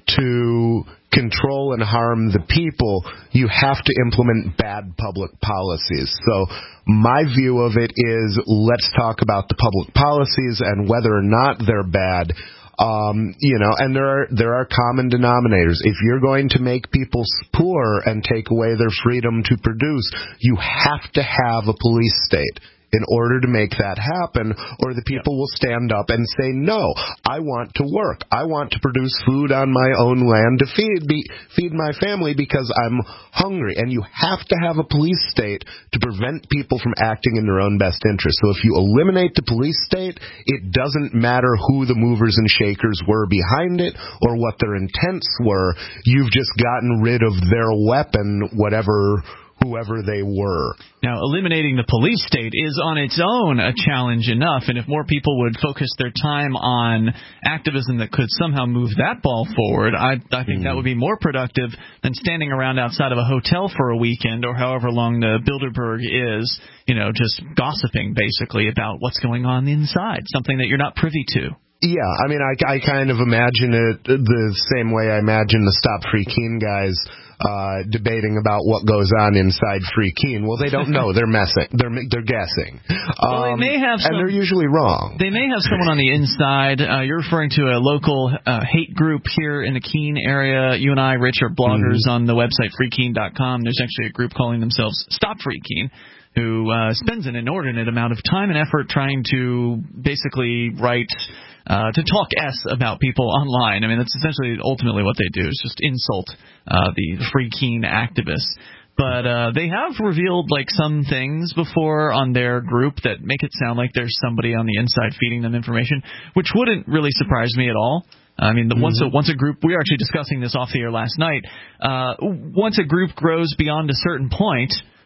to control and harm the people, you have to implement bad public policies. So my view of it is, let's talk about the public policies and whether or not they're bad. Um, you know, and there are there are common denominators. If you're going to make people poor and take away their freedom to produce, you have to have a police state in order to make that happen, or the people will stand up and say, no, I want to work. I want to produce food on my own land to feed be, feed my family because I'm hungry. And you have to have a police state to prevent people from acting in their own best interest. So if you eliminate the police state, it doesn't matter who the movers and shakers were behind it or what their intents were. You've just gotten rid of their weapon, whatever whoever they were. Now, eliminating the police state is on its own a challenge enough, and if more people would focus their time on activism that could somehow move that ball forward, I, I think mm. that would be more productive than standing around outside of a hotel for a weekend or however long the Bilderberg is, you know, just gossiping basically about what's going on inside, something that you're not privy to. Yeah, I mean, I, I kind of imagine it the same way I imagine the Stop Free Keene guys uh, debating about what goes on inside Free Keene. Well, they don't know. They're messing. They're they're guessing. Well, um, they may have some, and they're usually wrong. They may have someone on the inside. Uh, you're referring to a local uh, hate group here in the Keene area. You and I, Rich, are bloggers mm-hmm. on the website free keene dot com. There's actually a group calling themselves Stop Free Keene, who uh, spends an inordinate amount of time and effort trying to basically write, uh, to talk S about people online. I mean, that's essentially ultimately what they do, is just insult uh, the Free Keene activists. But uh, they have revealed like some things before on their group that make it sound like there's somebody on the inside feeding them information, which wouldn't really surprise me at all. I mean, the, mm-hmm. once a, once a group, we were actually discussing this off the air last night, uh, once a group grows beyond a certain point,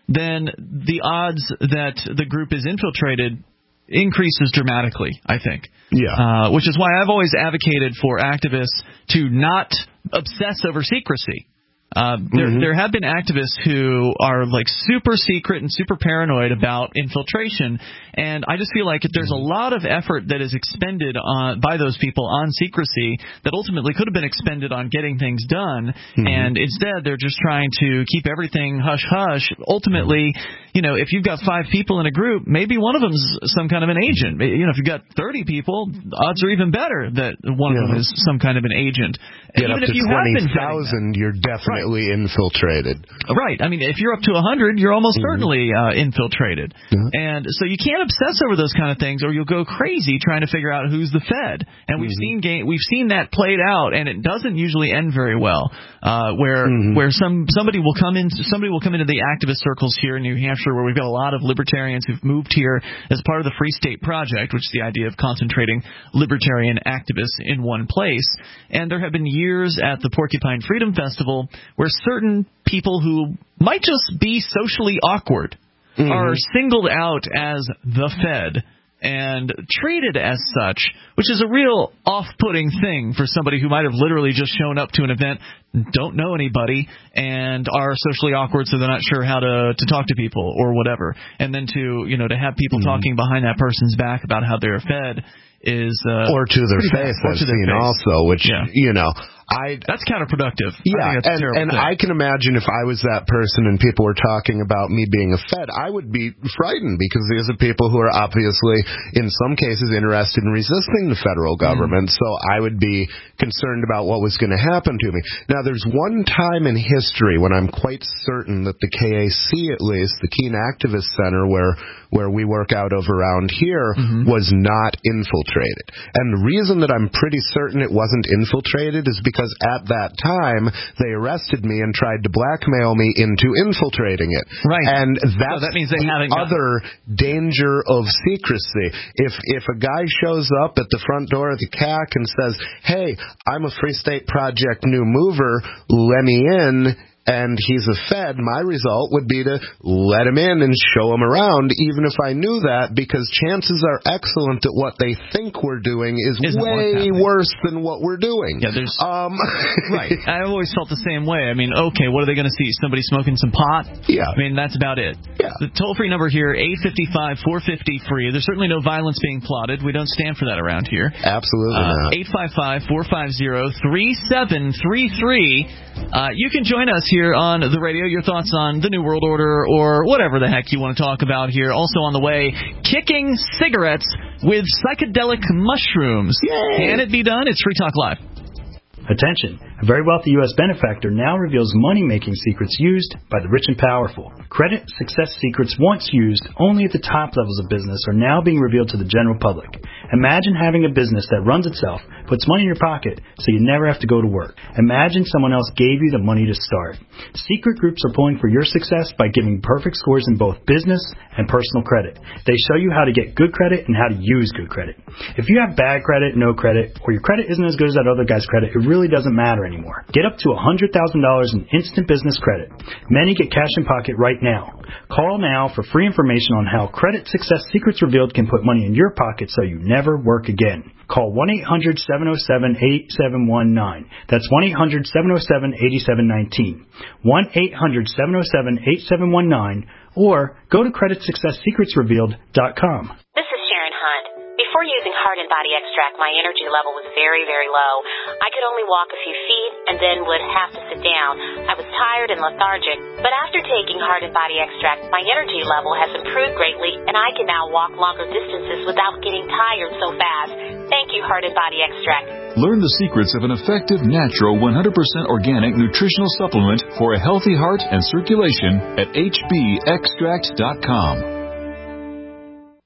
then the odds that the group is infiltrated increases dramatically, I think. Yeah. Uh, which is why I've always advocated for activists to not obsess over secrecy. Uh, there, mm-hmm. there have been activists who are like super secret and super paranoid about infiltration, and I just feel like there's a lot of effort that is expended on by those people on secrecy that ultimately could have been expended on getting things done, mm-hmm. and instead they're just trying to keep everything hush hush. Ultimately, you know, if you've got five people in a group, maybe one of them's some kind of an agent. You know, if you've got thirty people, odds are even better that one yeah. of them is some kind of an agent. Get even up if to you twenty thousand, you're definitely right. infiltrated. Right. I mean, if you're up to one hundred, you're almost mm-hmm. certainly uh, infiltrated. Mm-hmm. And so you can't obsess over those kind of things, or you'll go crazy trying to figure out who's the Fed. And we've mm-hmm. seen game, we've seen that played out, and it doesn't usually end very well. Uh, where mm-hmm. where some somebody will come in, somebody will come into the activist circles here in New Hampshire, where we've got a lot of libertarians who've moved here as part of the Free State Project, which is the idea of concentrating libertarian activists in one place. And there have been years at the Porcupine Freedom Festival where certain people who might just be socially awkward mm-hmm. are singled out as the Fed and treated as such, which is a real off-putting thing for somebody who might have literally just shown up to an event, don't know anybody, and are socially awkward, so they're not sure how to, to talk to people or whatever. And then to, you know, to have people mm-hmm. talking behind that person's back about how they're Fed is uh, or to their face, I've seen face. also, which yeah. you know. I, that's counterproductive. Yeah, I and, and I can imagine if I was that person and people were talking about me being a Fed, I would be frightened because these are people who are obviously, in some cases, interested in resisting the federal government. Mm. So I would be concerned about what was going to happen to me. Now, there's one time in history when I'm quite certain that the K A C, at least, the Keene Activist Center, where where we work out of around here, mm-hmm. was not infiltrated. And the reason that I'm pretty certain it wasn't infiltrated is because Because at that time, they arrested me and tried to blackmail me into infiltrating it. Right. And that's so that means they the haven't other got... danger of secrecy. If if a guy shows up at the front door of the C A C and says, hey, I'm a Free State Project new mover, let me in, and he's a Fed, my result would be to let him in and show him around, even if I knew that, because chances are excellent that what they think we're doing is Isn't way worse than what we're doing. Yeah, there's um, right. I always felt the same way. I mean, okay, what are they going to see? Somebody smoking some pot? Yeah. I mean, that's about it. Yeah. The toll-free number here, eight five five, four five zero, free. There's certainly no violence being plotted. We don't stand for that around here. Absolutely uh, not. eight five five, four five zero, three seven three three. Uh, you can join us here on the radio. Your thoughts on the New World Order or whatever the heck you want to talk about here. Also on the way, kicking cigarettes with psychedelic mushrooms. Yay. Can it be done? It's Free Talk Live. Attention. A very wealthy U S benefactor now reveals money-making secrets used by the rich and powerful. Credit success secrets once used only at the top levels of business are now being revealed to the general public. Imagine having a business that runs itself, puts money in your pocket, so you never have to go to work. Imagine someone else gave you the money to start. Secret groups are pulling for your success by giving perfect scores in both business and personal credit. They show you how to get good credit and how to use good credit. If you have bad credit, no credit, or your credit isn't as good as that other guy's credit, it really doesn't matter anymore. Get up to one hundred thousand dollars in instant business credit. Many get cash in pocket right now. Call now for free information on how Credit Success Secrets Revealed can put money in your pocket so you never work again. Call one eight hundred, seven oh seven, eight seven one nine. That's one eight hundred, seven oh seven, eight seven one nine. one eight hundred, seven oh seven, eight seven one nine. Or go to credit success secrets revealed dot com. This is Sharon Hunt. Before using Heart and Body Extract, my energy level was very, very low. I could only walk a few feet and then would have to sit down. I was tired and lethargic. But after taking Heart and Body Extract, my energy level has improved greatly, and I can now walk longer distances without getting tired so fast. Thank you, Heart and Body Extract. Learn the secrets of an effective, natural, one hundred percent organic nutritional supplement for a healthy heart and circulation at h b extract dot com.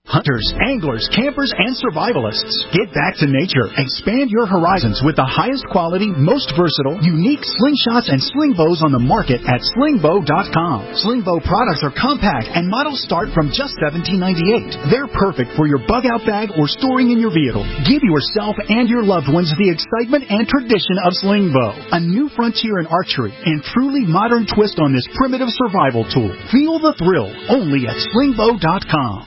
Hunters, anglers, campers, and survivalists. Get back to nature. Expand your horizons with the highest quality, most versatile, unique slingshots and sling bows on the market at sling bow dot com. Sling bow products are compact and models start from just seventeen ninety-eight. They're perfect for your bug-out bag or storing in your vehicle. Give yourself and your loved ones the excitement and tradition of sling bow, a new frontier in archery and truly modern twist on this primitive survival tool. Feel the thrill only at sling bow dot com.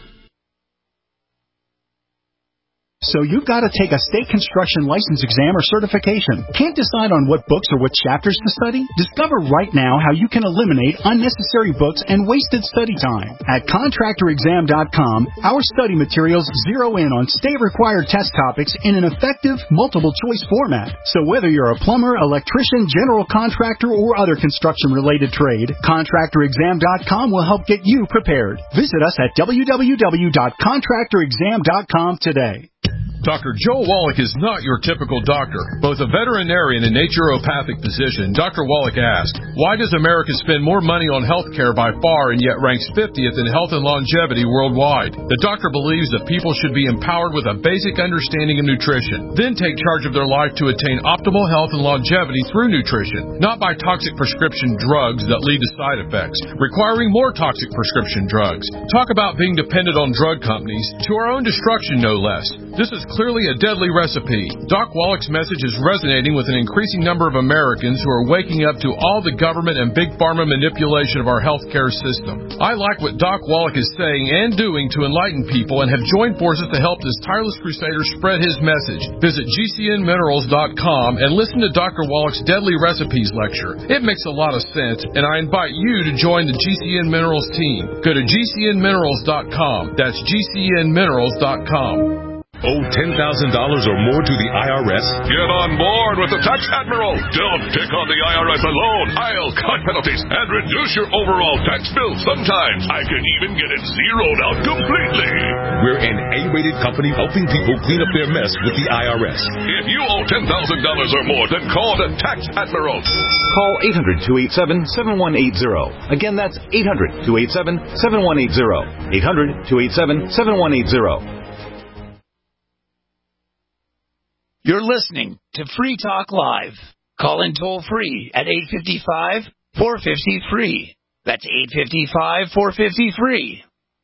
So you've got to take a state construction license exam or certification. Can't decide on what books or what chapters to study? Discover right now how you can eliminate unnecessary books and wasted study time. At contractor exam dot com, our study materials zero in on state-required test topics in an effective, multiple-choice format. So whether you're a plumber, electrician, general contractor, or other construction-related trade, contractor exam dot com will help get you prepared. Visit us at w w w dot contractor exam dot com today. Doctor Joe Wallach is not your typical doctor. Both a veterinarian and naturopathic physician, Doctor Wallach asked, why does America spend more money on health care by far and yet ranks fiftieth in health and longevity worldwide? The doctor believes that people should be empowered with a basic understanding of nutrition, then take charge of their life to attain optimal health and longevity through nutrition, not by toxic prescription drugs that lead to side effects, requiring more toxic prescription drugs. Talk about being dependent on drug companies, to our own destruction no less. This is clearly a deadly recipe. Doc Wallach's message is resonating with an increasing number of Americans who are waking up to all the government and big pharma manipulation of our healthcare system. I like what Doc Wallach is saying and doing to enlighten people and have joined forces to help this tireless crusader spread his message. Visit G C N minerals dot com and listen to Doctor Wallach's Deadly Recipes lecture. It makes a lot of sense, and I invite you to join the G C N Minerals team. Go to G C N minerals dot com. That's G C N minerals dot com. Owe ten thousand dollars or more to the I R S? Get on board with the Tax Admiral. Don't take on the I R S alone. I'll cut penalties and reduce your overall tax bill. Sometimes I can even get it zeroed out completely. We're an A-rated company helping people clean up their mess with the I R S. If you owe ten thousand dollars or more, then call the Tax Admiral. Call eight hundred, two eight seven, seven one eight zero. Again, that's eight hundred, two eight seven, seven one eight zero. eight hundred, two eight seven, seven one eight zero. You're listening to Free Talk Live. Call in toll free at eight five five, four five zero, free. That's eight five five, four five zero, free.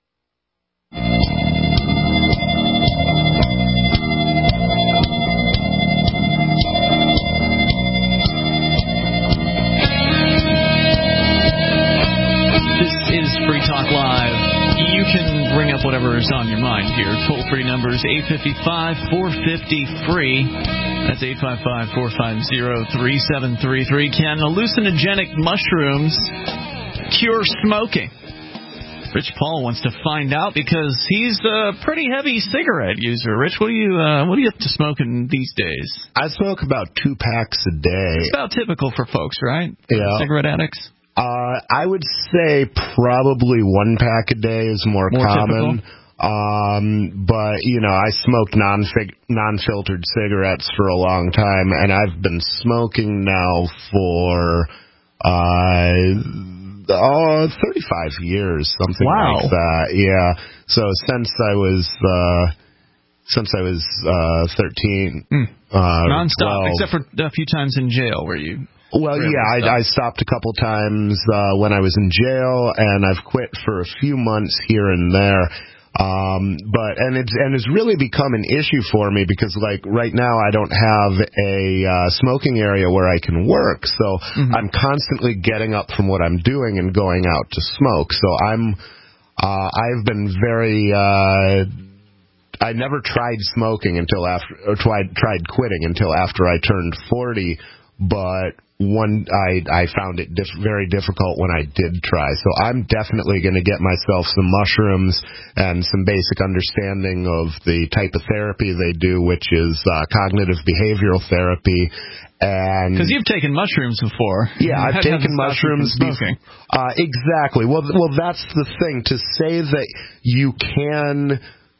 This is Free Talk Live. You can bring up whatever is on your mind here. Toll-free numbers eight five five, four five zero, free. That's eight five five, four five zero, three seven three three. Can hallucinogenic mushrooms cure smoking? Rich Paul wants to find out because he's a pretty heavy cigarette user. Rich, what are you uh, what are you up to smoking these days? I smoke about two packs a day. It's about typical for folks, right? Yeah. Cigarette addicts? Uh, I would say probably one pack a day is more, more common. Typical? Um, but, you know, I smoked non-fig- non-filtered cigarettes for a long time, and I've been smoking now for, uh, oh, thirty-five years, something wow. like that. Yeah. So since I was, uh, since I was, uh, thirteen. Mm. Uh, Non-stop, twelve. except for a few times in jail where you... Well, yeah, I, I stopped a couple times uh, when I was in jail, and I've quit for a few months here and there. Um, but and it's and it's really become an issue for me because, like, right now I don't have a uh, smoking area where I can work, so mm-hmm. I'm constantly getting up from what I'm doing and going out to smoke. So I'm uh, I've been very. Uh, I never tried smoking until after, or tried tried quitting until after I turned forty, but. One, I I found it diff- very difficult when I did try. So I'm definitely going to get myself some mushrooms and some basic understanding of the type of therapy they do, which is uh, cognitive behavioral therapy. And because you've taken mushrooms before. Yeah, I've taken mushrooms before. Uh, exactly. Well, well, that's the thing. To say that you can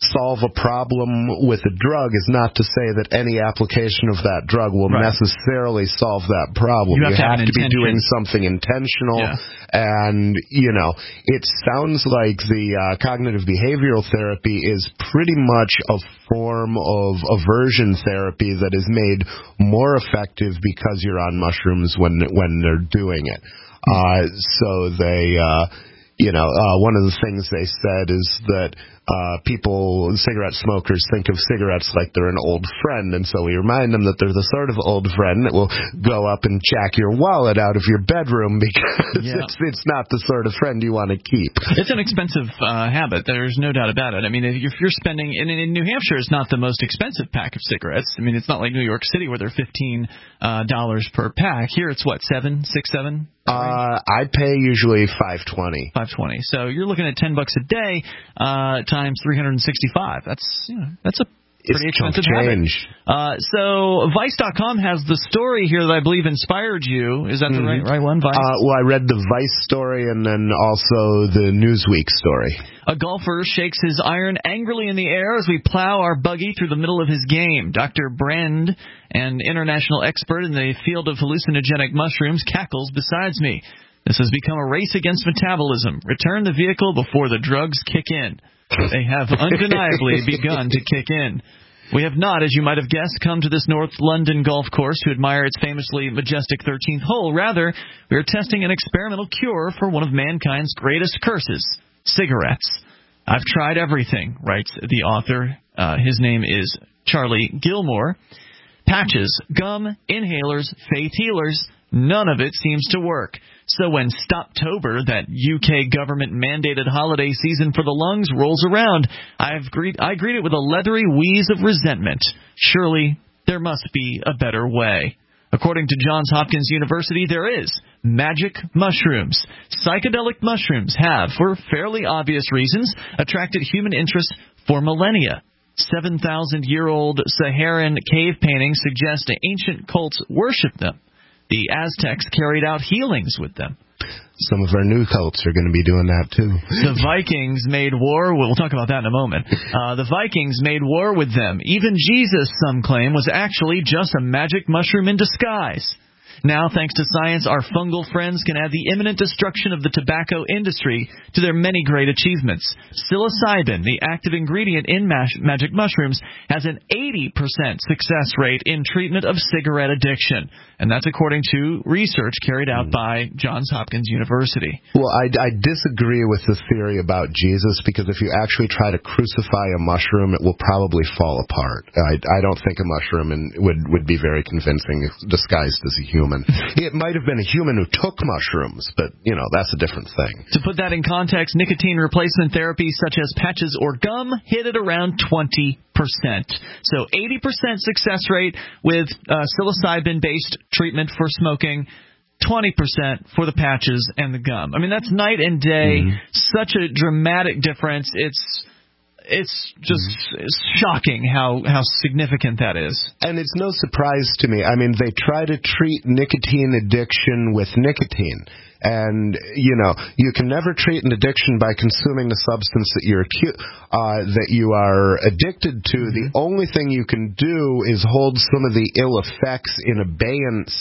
solve a problem with a drug is not to say that any application of that drug will Right. necessarily solve that problem. You have to have an to be intention. doing something intentional. Yeah. And, you know, it sounds like the uh, cognitive behavioral therapy is pretty much a form of aversion therapy that is made more effective because you're on mushrooms when when they're doing it. Uh, so they, uh, you know, uh, one of the things they said is that uh, people, cigarette smokers, think of cigarettes like they're an old friend, and so we remind them that they're the sort of old friend that will go up and jack your wallet out of your bedroom because Yeah. it's, it's not the sort of friend you want to keep. It's an expensive uh, habit. There's no doubt about it. I mean, if you're, if you're spending, and in New Hampshire, it's not the most expensive pack of cigarettes. I mean, it's not like New York City where they're fifteen uh, dollars per pack. Here, it's what, seven, six, seven. Uh, I pay usually five twenty. Five twenty. So you're looking at ten bucks a day uh, times three hundred and sixty-five. That's you know that's a pretty It's chunk expensive habit. change. Uh, so Vice dot com has the story here that I believe inspired you. Is that the right right one, Vice? Uh, well, I read the Vice story and then also the Newsweek story. A golfer shakes his iron angrily in the air as we plow our buggy through the middle of his game. Doctor Brand, an international expert in the field of hallucinogenic mushrooms, cackles besides me. This has become a race against metabolism. Return the vehicle before the drugs kick in. They have undeniably begun to kick in. We have not, as you might have guessed, come to this North London golf course to admire its famously majestic thirteenth hole. Rather, we are testing an experimental cure for one of mankind's greatest curses, cigarettes. I've tried everything, writes the author. Uh, his name is Charlie Gilmore. Patches, gum, inhalers, faith healers, none of it seems to work. So when Stoptober, that U K government-mandated holiday season for the lungs, rolls around, I've greet, I greet it with a leathery wheeze of resentment. Surely there must be a better way. According to Johns Hopkins University, there is. Magic mushrooms. Psychedelic mushrooms have, for fairly obvious reasons, attracted human interest for millennia. seven thousand year old Saharan cave paintings suggest ancient cults worship them. The Aztecs carried out healings with them. Some of our new cults are going to be doing that, too. The Vikings made war. We'll talk about that in a moment. Uh, the Vikings made war with them. Even Jesus, some claim, was actually just a magic mushroom in disguise. Now, thanks to science, our fungal friends can add the imminent destruction of the tobacco industry to their many great achievements. Psilocybin, the active ingredient in mash- magic mushrooms, has an eighty percent success rate in treatment of cigarette addiction. And that's according to research carried out by Johns Hopkins University. Well, I, I disagree with the theory about Jesus because if you actually try to crucify a mushroom, it will probably fall apart. I, I don't think a mushroom in, would, would be very convincing disguised as a human. It might have been a human who took mushrooms, but, you know, that's a different thing. To put that in context, nicotine replacement therapies such as patches or gum hit at around twenty percent. So eighty percent success rate with uh, psilocybin-based treatment for smoking, twenty percent for the patches and the gum. I mean, that's night and day. Mm-hmm. Such a dramatic difference. It's... It's just it's shocking how, how significant that is. And it's no surprise to me. I mean, they try to treat nicotine addiction with nicotine. And, you know, you can never treat an addiction by consuming the substance that you're acu- uh, that you are addicted to. Mm-hmm. The only thing you can do is hold some of the ill effects in abeyance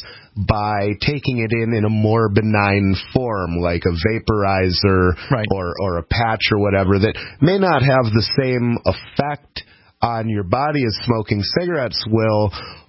by taking it in in a more benign form, like a vaporizer right. or, or a patch or whatever, that may not have the same effect on your body as smoking cigarettes will,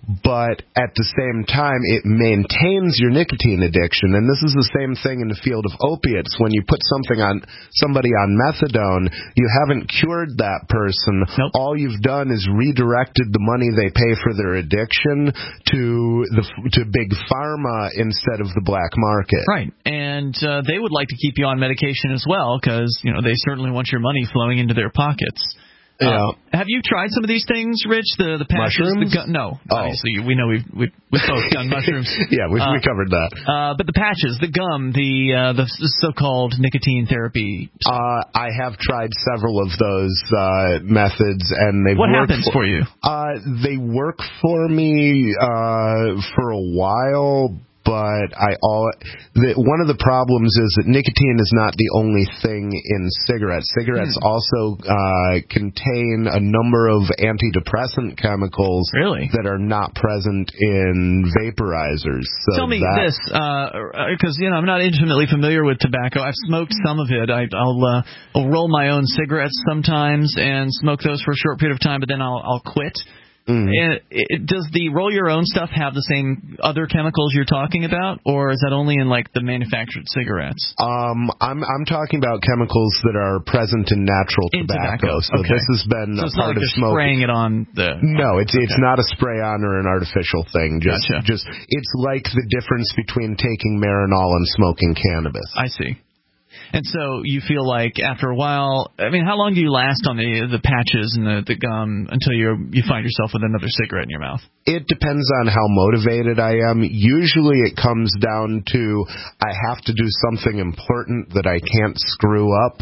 but at the same time, it maintains your nicotine addiction. And this is the same thing in the field of opiates. When you put something on somebody on methadone, you haven't cured that person. Nope. All you've done is redirected the money they pay for their addiction to the to big pharma instead of the black market. Right, and uh, they would like to keep you on medication as well because you know they certainly want your money flowing into their pockets. Yeah. Uh, have you tried some of these things, Rich? The the patches, mushrooms? The gun, no, oh. obviously we know we've we've, we've both done mushrooms. Yeah, we uh, we covered that. Uh, but the patches, the gum, the uh, the so-called nicotine therapy. Uh, I have tried several of those uh, methods, and they what worked happens for, for you? Uh, they work for me uh, for a while. but I all the, one of the problems is that nicotine is not the only thing in cigarettes. Cigarettes mm. also uh, contain a number of antidepressant chemicals really? that are not present in vaporizers. So Tell me that, this, because uh, you know I'm not intimately familiar with tobacco. I've smoked some of it. I, I'll, uh, I'll roll my own cigarettes sometimes and smoke those for a short period of time, but then I'll, I'll quit. Mm-hmm. It, it, does the roll your own stuff have the same other chemicals you're talking about, or is that only in like the manufactured cigarettes? Um, I'm I'm talking about chemicals that are present in natural in tobacco. tobacco. So okay. this has been so a part like of smoking. Spraying it on the no, it's okay. it's not a spray on or an artificial thing. Just gotcha. just it's like the difference between taking Marinol and smoking cannabis. I see. And so you feel like after a while, I mean, how long do you last on the the patches and the, the gum until you you find yourself with another cigarette in your mouth? It depends on how motivated I am. Usually it comes down to I have to do something important that I can't screw up,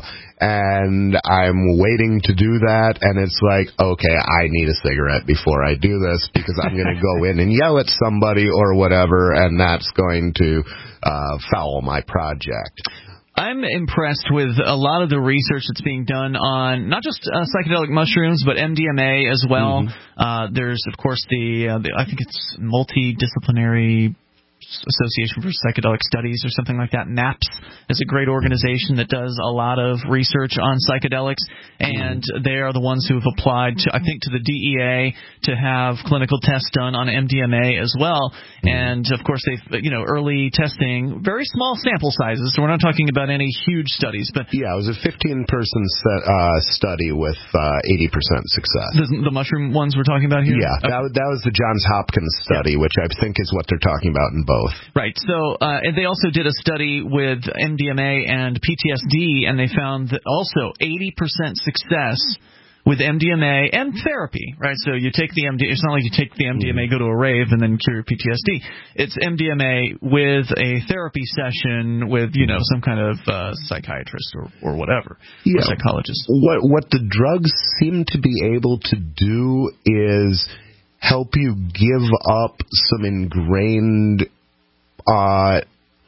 and I'm waiting to do that, and it's like, okay, I need a cigarette before I do this because I'm going to go in and yell at somebody or whatever, and that's going to uh, foul my project. I'm impressed with a lot of the research that's being done on not just uh, psychedelic mushrooms, but M D M A as well. Mm-hmm. Uh, there's, of course, the, uh, the I think it's multidisciplinary Association for Psychedelic Studies or something like that. MAPS is a great organization that does a lot of research on psychedelics, and they are the ones who have applied, to, I think, to the D E A to have clinical tests done on M D M A as well. And, of course, they've, you know, early testing, very small sample sizes, so we're not talking about any huge studies. But yeah, it was a fifteen-person set, uh, study with uh, eighty percent success. The, the mushroom ones we're talking about here? Yeah, okay. that, that was the Johns Hopkins study, yeah. which I think is what they're talking about in both. Right. So uh, and they also did a study with M D M A and P T S D, and they found that also eighty percent success with M D M A and therapy. Right. So you take the M D M A. It's not like you take the M D M A, go to a rave, and then cure your P T S D. It's M D M A with a therapy session with, you know, some kind of uh, psychiatrist or, or whatever, yeah. or psychologist. What what the drugs seem to be able to do is help you give up some ingrained Uh,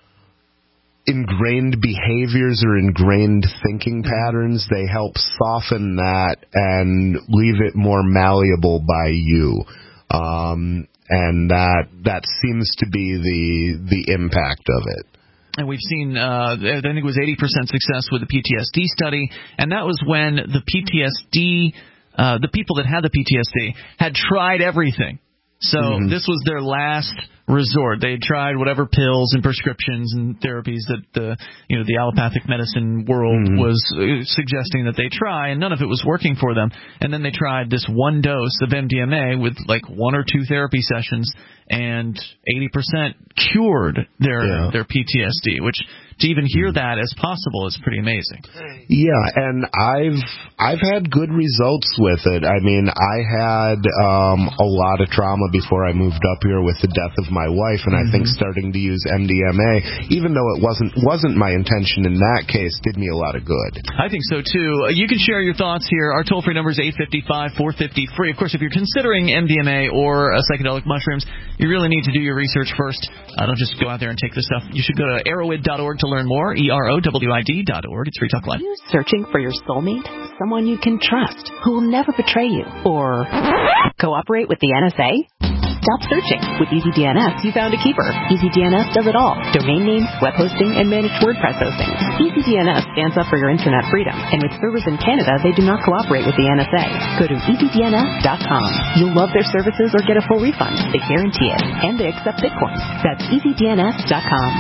ingrained behaviors or ingrained thinking patterns. They help soften that and leave it more malleable by you. Um, and that that seems to be the the impact of it. And we've seen, uh, I think it was eighty percent success with the P T S D study, and that was when the P T S D, uh, the people that had the P T S D had tried everything. So mm-hmm. this was their last resort. They had tried whatever pills and prescriptions and therapies that the you know the allopathic medicine world mm-hmm. was suggesting that they try, and none of it was working for them. And then they tried this one dose of M D M A with like one or two therapy sessions, and eighty percent cured their yeah. their P T S D, which to even hear that as possible is pretty amazing. Yeah, and I've I've had good results with it. I mean, I had um, a lot of trauma before I moved up here with the death of my wife, and mm-hmm. I think starting to use M D M A, even though it wasn't wasn't my intention in that case, did me a lot of good. I think so too. You can share your thoughts here. Our toll-free number is eight five five, four five zero, free. Of course, if you're considering M D M A or uh, psychedelic mushrooms, you really need to do your research first. Uh, don't just go out there and take this stuff. You should go to arrowid dot org to learn more. E R O W I D dot org. It's Free Talk Live. Are you searching for your soulmate? Someone you can trust, who will never betray you or cooperate with the N S A? Stop searching. With EasyDNS, you found a keeper. EasyDNS does it all. Domain names, web hosting, and managed WordPress hosting. EasyDNS stands up for your internet freedom, and with servers in Canada, they do not cooperate with the N S A. Go to easy D N S dot com. You'll love their services or get a full refund. They guarantee it, and they accept Bitcoin. That's easy D N S dot com.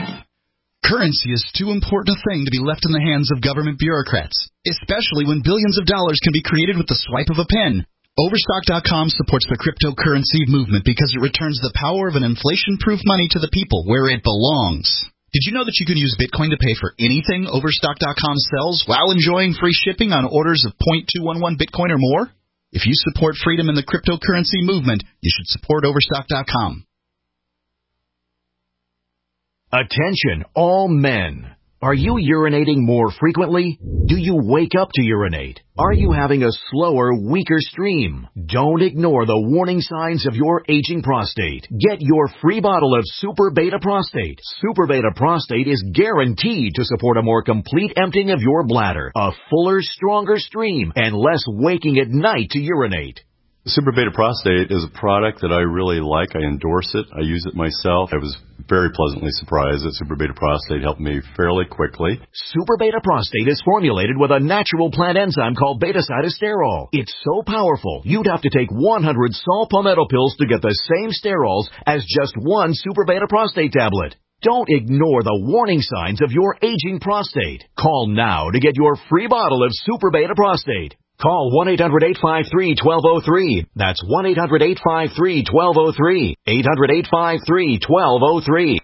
Currency is too important a thing to be left in the hands of government bureaucrats, especially when billions of dollars can be created with the swipe of a pen. Overstock dot com supports the cryptocurrency movement because it returns the power of an inflation-proof money to the people where it belongs. Did you know that you can use Bitcoin to pay for anything Overstock dot com sells while enjoying free shipping on orders of zero point two one one Bitcoin or more? If you support freedom in the cryptocurrency movement, you should support Overstock dot com. Attention, all men. Are you urinating more frequently? Do you wake up to urinate? Are you having a slower, weaker stream? Don't ignore the warning signs of your aging prostate. Get your free bottle of Super Beta Prostate. Super Beta Prostate is guaranteed to support a more complete emptying of your bladder, a fuller, stronger stream, and less waking at night to urinate. Super Beta Prostate is a product that I really like. I endorse it. I use it myself. I was very pleasantly surprised that Super Beta Prostate helped me fairly quickly. Super Beta Prostate is formulated with a natural plant enzyme called beta-cytosterol. It's so powerful, you'd have to take one hundred saw palmetto pills to get the same sterols as just one Super Beta Prostate tablet. Don't ignore the warning signs of your aging prostate. Call now to get your free bottle of Super Beta Prostate. Call one eight hundred eight five three one two zero three. That's one eight hundred eight five three one two zero three. eight hundred eight five three one two zero three.